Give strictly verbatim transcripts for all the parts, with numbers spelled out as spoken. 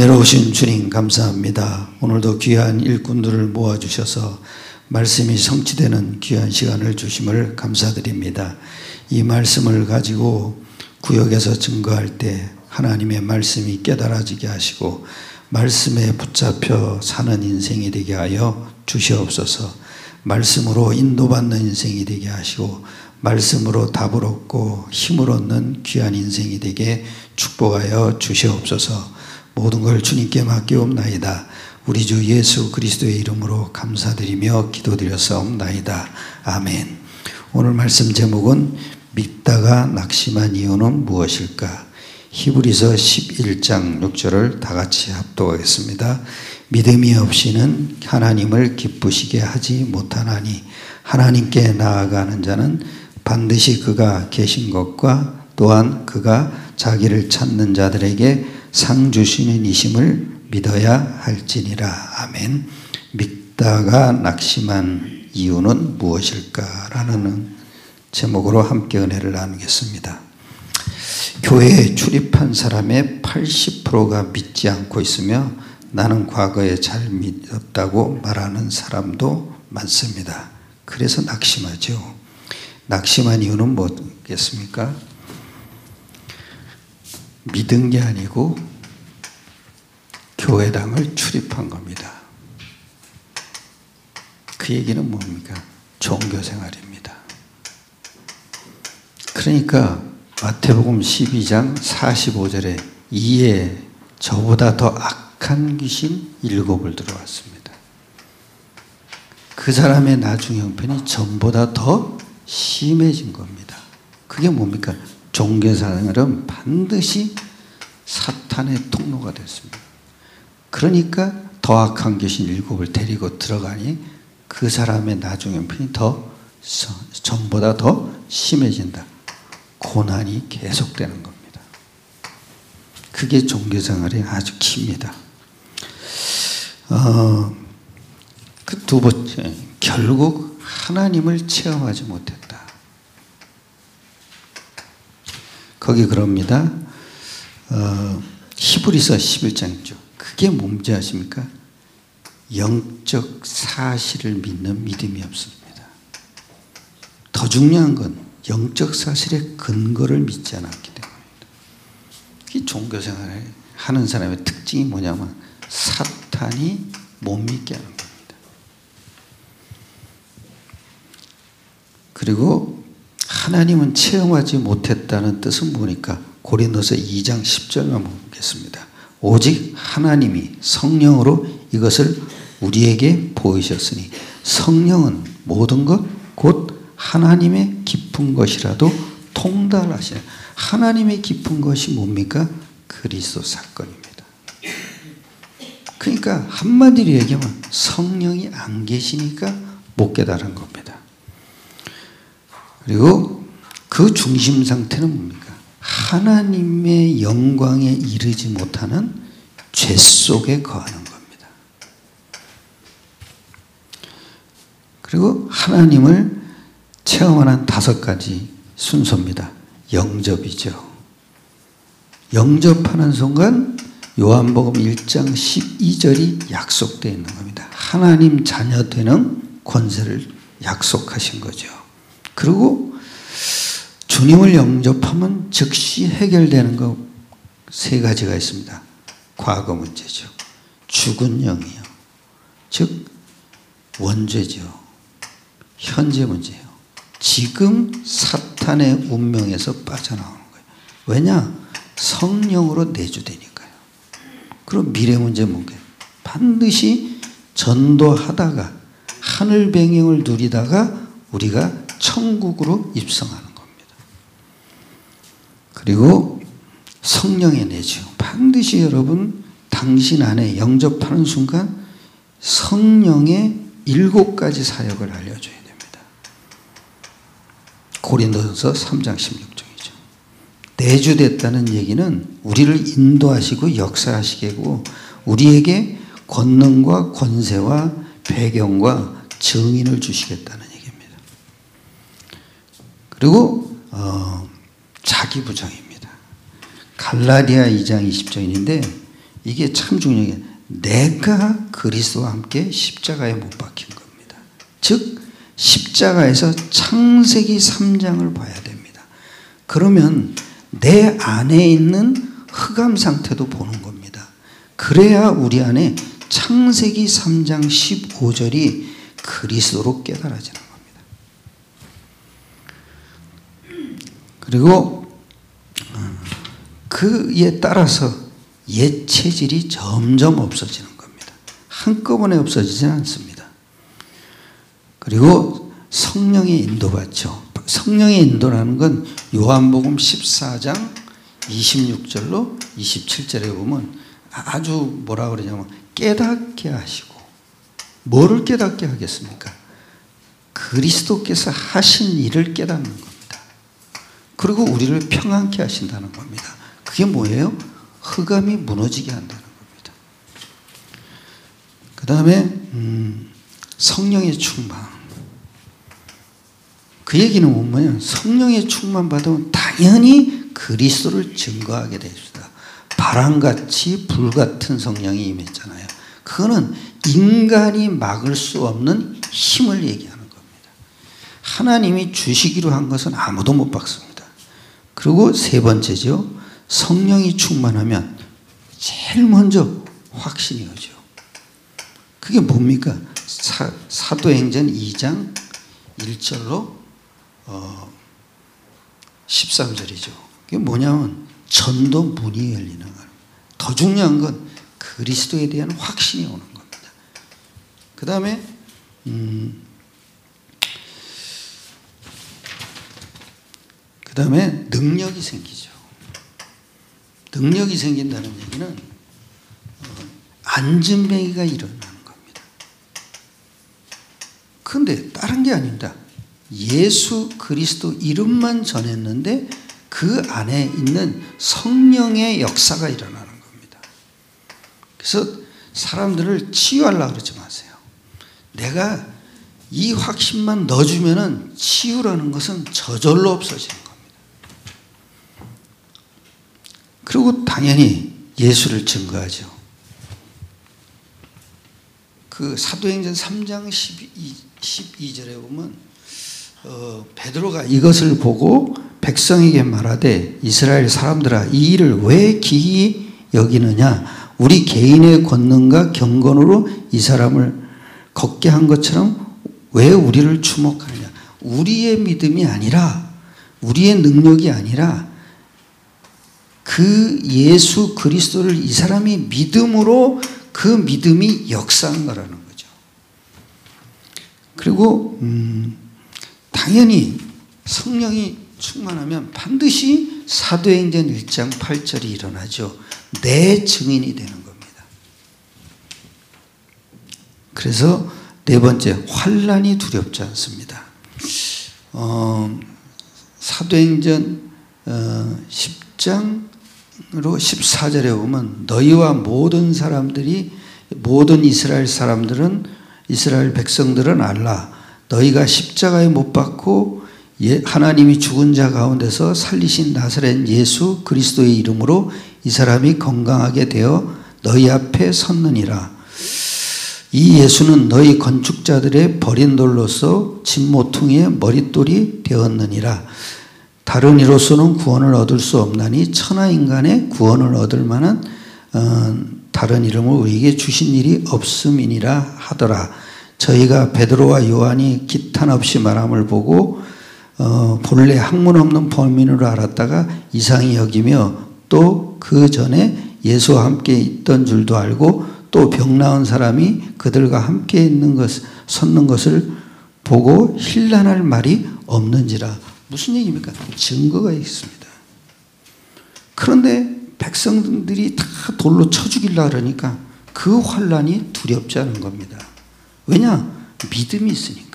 은혜로우신 주님 감사합니다. 오늘도 귀한 일꾼들을 모아주셔서 말씀이 성취되는 귀한 시간을 주심을 감사드립니다. 이 말씀을 가지고 구역에서 증거할 때 하나님의 말씀이 깨달아지게 하시고 말씀에 붙잡혀 사는 인생이 되게 하여 주시옵소서. 말씀으로 인도받는 인생이 되게 하시고 말씀으로 답을 얻고 힘을 얻는 귀한 인생이 되게 축복하여 주시옵소서. 모든 걸 주님께 맡기옵나이다. 우리 주 예수 그리스도의 이름으로 감사드리며 기도드렸사옵나이다. 아멘. 오늘 말씀 제목은 믿다가 낙심한 이유는 무엇일까? 히브리서 십일 장 육 절을 다 같이 합독하겠습니다. 믿음이 없이는 하나님을 기쁘시게 하지 못하나니 하나님께 나아가는 자는 반드시 그가 계신 것과 또한 그가 자기를 찾는 자들에게 상 주시는 이심을 믿어야 할지니라. 아멘. 믿다가 낙심한 이유는 무엇일까? 라는 제목으로 함께 은혜를 나누겠습니다. 교회에 출입한 사람의 팔십 퍼센트가 믿지 않고 있으며 나는 과거에 잘 믿었다고 말하는 사람도 많습니다. 그래서 낙심하죠. 낙심한 이유는 뭐겠습니까? 믿은 게 아니고 교회당을 출입한 겁니다. 그 얘기는 뭡니까? 종교생활입니다. 그러니까 마태복음 십이 장 사십오 절에 이에 저보다 더 악한 귀신 일곱을 들어왔습니다. 그 사람의 나중 형편이 전보다 더 심해진 겁니다. 그게 뭡니까? 종교생활은 반드시 사탄의 통로가 됐습니다. 그러니까 더 악한 귀신 일곱을 데리고 들어가니 그 사람의 나중 형편이 더 전보다 더 심해진다. 고난이 계속되는 겁니다. 그게 종교생활의 아주 깁니다. 어, 그 두 번째, 결국 하나님을 체험하지 못했다. 거기 그럽니다. 어, 히브리서 십일 장이죠. 그게 뭔지 아십니까? 영적 사실을 믿는 믿음이 없습니다. 더 중요한 건 영적 사실의 근거를 믿지 않았기 때문입니다. 이 종교생활을 하는 사람의 특징이 뭐냐면 사탄이 못 믿게 하는 겁니다. 그리고 하나님은 체험하지 못했다는 뜻은 뭐니까? 고린도서 이 장 십 절만 보겠습니다. 오직 하나님이 성령으로 이것을 우리에게 보이셨으니 성령은 모든 것 곧 하나님의 깊은 것이라도 통달하시네. 하나님의 깊은 것이 뭡니까? 그리스도 사건입니다. 그러니까 한마디로 얘기하면 성령이 안 계시니까 못 깨달은 겁니다. 그리고 그 중심 상태는 뭡니까? 하나님의 영광에 이르지 못하는 죄 속에 거하는 겁니다. 그리고 하나님을 체험하는 다섯 가지 순서입니다. 영접이죠. 영접하는 순간 요한복음 일 장 십이 절이 약속되어 있는 겁니다. 하나님 자녀 되는 권세를 약속하신 거죠. 그리고 주님을 영접하면 즉시 해결되는 거 세 가지가 있습니다. 과거 문제죠. 죽은 영이요. 즉 원죄죠. 현재 문제예요. 지금 사탄의 운명에서 빠져나오는 거예요. 왜냐? 성령으로 내주되니까요. 그럼 미래 문제 뭔가요? 반드시 전도하다가 하늘 배경을 누리다가 우리가 천국으로 입성하는 겁니다. 그리고 성령의 내주. 반드시 여러분 당신 안에 영접하는 순간 성령의 일곱 가지 사역을 알려줘야 됩니다. 고린도전서 삼 장 십육 절이죠. 내주됐다는 얘기는 우리를 인도하시고 역사하시고 우리에게 권능과 권세와 배경과 증인을 주시겠다는 얘기입니다. 그리고 어, 자기 부정입니다. 갈라디아 이 장 이십 절인데 이게 참 중요해요. 내가 그리스도와 함께 십자가에 못 박힌 겁니다. 즉 십자가에서 창세기 삼 장을 봐야 됩니다. 그러면 내 안에 있는 흑암 상태도 보는 겁니다. 그래야 우리 안에 창세기 삼 장 십오 절이 그리스도로 깨달아지는 겁니다. 그리고 그에 따라서 옛 체질이 점점 없어지는 겁니다. 한꺼번에 없어지지는 않습니다. 그리고 성령의 인도받죠. 성령의 인도라는 건 요한복음 십사 장 이십육 절로 이십칠 절에 보면 아주 뭐라 그러냐면 깨닫게 하시고, 뭐를 깨닫게 하겠습니까? 그리스도께서 하신 일을 깨닫는 겁니다. 그리고 우리를 평안케 하신다는 겁니다. 그게 뭐예요? 흑암이 무너지게 한다는 겁니다. 그 다음에 음, 성령의 충만. 그 얘기는 뭐냐면 성령의 충만 받으면 당연히 그리스도를 증거하게 됩니다. 바람같이 불같은 성령이 임했잖아요. 그거는 인간이 막을 수 없는 힘을 얘기하는 겁니다. 하나님이 주시기로 한 것은 아무도 못 박습니다. 그리고 세 번째죠. 성령이 충만하면 제일 먼저 확신이 오죠. 그게 뭡니까? 사, 사도행전 이 장 일 절로 어, 십삼 절이죠. 그게 뭐냐면 전도 문이 열리는 거예요. 더 중요한 건 그리스도에 대한 확신이 오는 겁니다. 그 다음에 음, 그 다음에 능력이 생기죠. 능력이 생긴다는 얘기는 안진뱅이가 일어나는 겁니다. 그런데 다른 게 아닙니다. 예수 그리스도 이름만 전했는데 그 안에 있는 성령의 역사가 일어나는 겁니다. 그래서 사람들을 치유하려고 그러지 마세요. 내가 이 확신만 넣어주면은 치유라는 것은 저절로 없어지는 겁니다. 그리고 당연히 예수를 증거하죠. 그 사도행전 삼 장 십이 절에 보면 어, 베드로가 이것을 보고 백성에게 말하되 이스라엘 사람들아 이 일을 왜 기이 여기느냐 우리 개인의 권능과 경건으로 이 사람을 걷게 한 것처럼 왜 우리를 주목하느냐. 우리의 믿음이 아니라 우리의 능력이 아니라 그 예수 그리스도를 이 사람이 믿음으로 그 믿음이 역사한 거라는 거죠. 그리고 음, 당연히 성령이 충만하면 반드시 사도행전 일 장 팔 절이 일어나죠. 내 증인이 되는 겁니다. 그래서 네 번째, 환난이 두렵지 않습니다. 어, 사도행전 어, 십 장으로 십사 절에 보면 너희와 모든 사람들이 모든 이스라엘 사람들은 이스라엘 백성들은 알라. 너희가 십자가에 못 박고 하나님이 죽은 자 가운데서 살리신 나사렛 예수 그리스도의 이름으로 이 사람이 건강하게 되어 너희 앞에 섰느니라. 이 예수는 너희 건축자들의 버린 돌로서 진모퉁이의 머릿돌이 되었느니라. 다른 이로서는 구원을 얻을 수 없나니 천하인간의 구원을 얻을 만한 어, 다른 이름을 우리에게 주신 일이 없음이니라 하더라. 저희가 베드로와 요한이 기탄 없이 말함을 보고 어, 본래 학문 없는 범인으로 알았다가 이상히 여기며 또 그 전에 예수와 함께 있던 줄도 알고 또 병 나은 사람이 그들과 함께 있는 것, 섰는 것을 보고 힐난할 말이 없는지라. 무슨 얘기입니까? 증거가 있습니다. 그런데 백성들이 다 돌로 쳐 죽이려고 그러니까 그 환난이 두렵지 않은 겁니다. 왜냐? 믿음이 있으니까요.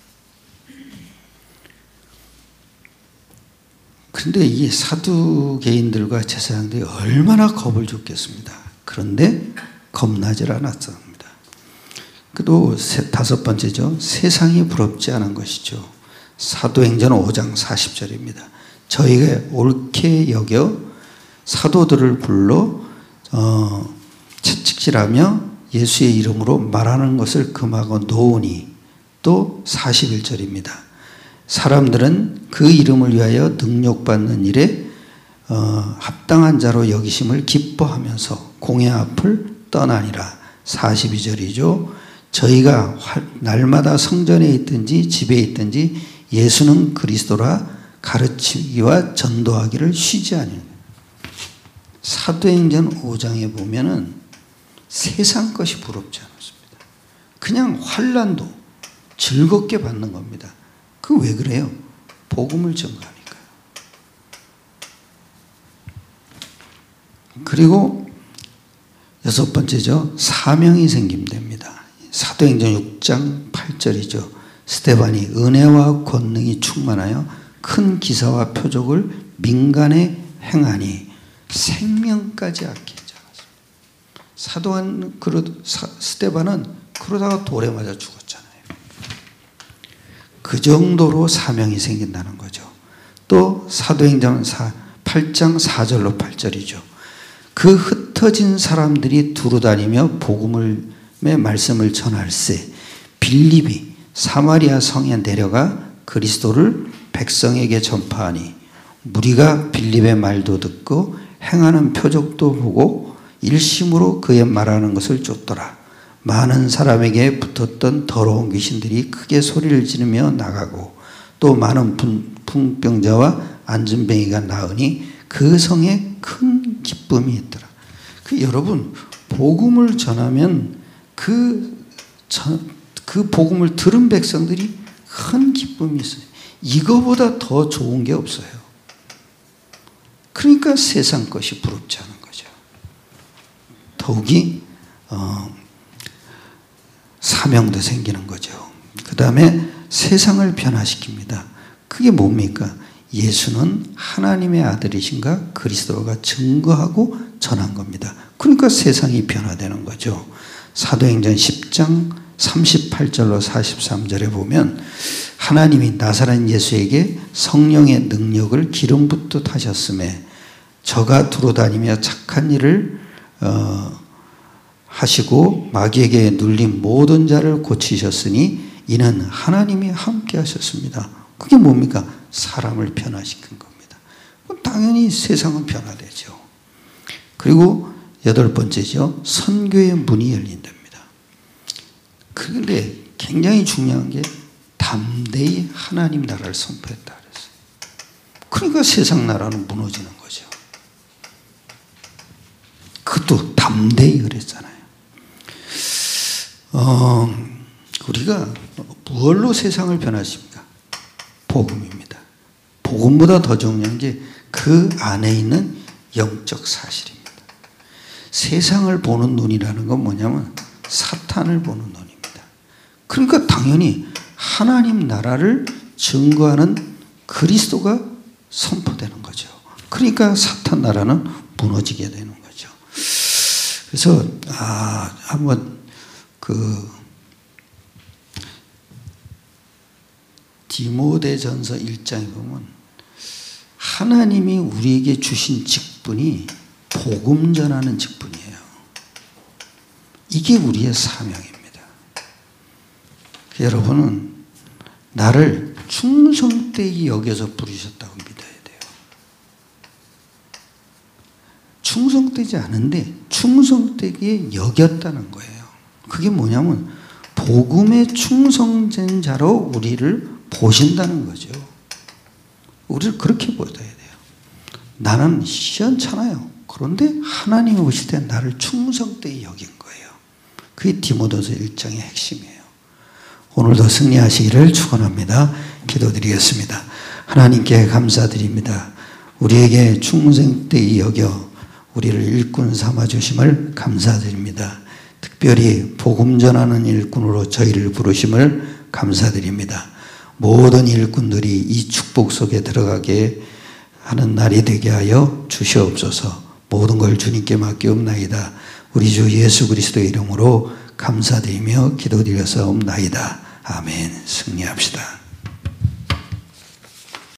그런데 이 사두개인들과 제사장들이 얼마나 겁을 줬겠습니다. 그런데 겁나질 않았습니다. 그리고 다섯 번째죠. 세상이 부럽지 않은 것이죠. 사도행전 오 장 사십 절입니다. 저희가 옳게 여겨 사도들을 불러 어, 채찍질하며 예수의 이름으로 말하는 것을 금하고 놓으니. 또 사십일 절입니다. 사람들은 그 이름을 위하여 능욕받는 일에 어, 합당한 자로 여기심을 기뻐하면서 공회 앞을 떠나니라. 사십이 절이죠. 저희가 날마다 성전에 있든지 집에 있든지 예수는 그리스도라 가르치기와 전도하기를 쉬지 아니하는. 사도행전 오 장에 보면은 세상 것이 부럽지 않습니다. 그냥 환난도 즐겁게 받는 겁니다. 그 왜 그래요? 복음을 전가하니까요. 그리고 여섯 번째죠. 사명이 생김됩니다. 사도행전 육 장 팔 절이죠. 스데반이 은혜와 권능이 충만하여 큰 기사와 표적을 민간에 행하니 생명까지 아끼지 않았습니다. 사도한 그러 스데반은 그러다가 돌에 맞아 죽었잖아요. 그 정도로 사명이 생긴다는 거죠. 또 사도행전 팔 장 사 절로 팔 절이죠. 그 흩어진 사람들이 두루다니며 복음의 말씀을 전할세 빌립이 사마리아 성에 내려가 그리스도를 백성에게 전파하니 무리가 빌립의 말도 듣고 행하는 표적도 보고 일심으로 그의 말하는 것을 쫓더라. 많은 사람에게 붙었던 더러운 귀신들이 크게 소리를 지르며 나가고 또 많은 풍병자와 안진뱅이가 나으니 그 성에 큰 기쁨이 있더라. 그 여러분 복음을 전하면 그, 전, 그 복음을 들은 백성들이 큰 기쁨이 있어요. 이거보다 더 좋은 게 없어요. 그러니까 세상 것이 부럽지 않은 거죠. 더욱이 어, 사명도 생기는 거죠. 그 다음에 세상을 변화시킵니다. 그게 뭡니까? 예수는 하나님의 아들이신가 그리스도가 증거하고 전한 겁니다. 그러니까 세상이 변화되는 거죠. 사도행전 십 장 삼십팔 절로 사십삼 절에 보면 하나님이 나사렛 예수에게 성령의 능력을 기름 붓듯 하셨음에 저가 두루다니며 착한 일을 어, 하시고 마귀에게 눌린 모든 자를 고치셨으니 이는 하나님이 함께 하셨습니다. 그게 뭡니까? 사람을 변화시킨 겁니다. 당연히 세상은 변화되죠. 그리고 여덟 번째죠. 선교의 문이 열린답니다. 그런데 굉장히 중요한 게 담대히 하나님 나라를 선포했다 그랬어요. 그러니까 세상 나라는 무너지는 거죠. 그것도 담대히 그랬잖아요. 어, 우리가 무엇로 세상을 변화시킵니까? 복음입니다. 복음보다 더 중요한 게 그 안에 있는 영적 사실입니다. 세상을 보는 눈이라는 건 뭐냐면 사탄을 보는 눈입니다. 그러니까 당연히 하나님 나라를 증거하는 그리스도가 선포되는 거죠. 그러니까 사탄 나라는 무너지게 되는 거죠. 그래서 아 한번 그 디모데전서 일 장에 보면 하나님이 우리에게 주신 직분이 복음 전하는 직분이에요. 이게 우리의 사명입니다. 여러분은 나를 충성되이 여겨서 부르셨다고 믿어야 돼요. 충성되지 않은데 충성되게 여겼다는 거예요. 그게 뭐냐면 복음에 충성된 자로 우리를 보신다는 거죠. 우리를 그렇게 보여야 돼요. 나는 시원찮아요. 그런데 하나님이 보실 때 나를 충성되이 여긴 거예요. 그게 디모데서 일 장의 핵심이에요. 오늘도 승리하시기를 축원합니다. 기도드리겠습니다. 하나님께 감사드립니다. 우리에게 충성되이 여겨 우리를 일꾼 삼아주심을 감사드립니다. 특별히 복음 전하는 일꾼으로 저희를 부르심을 감사드립니다. 모든 일꾼들이 이 축복 속에 들어가게 하는 날이 되게 하여 주시옵소서. 모든 걸 주님께 맡기옵나이다. 우리 주 예수 그리스도의 이름으로 감사드리며 기도드려서옵나이다. 아멘. 승리합시다.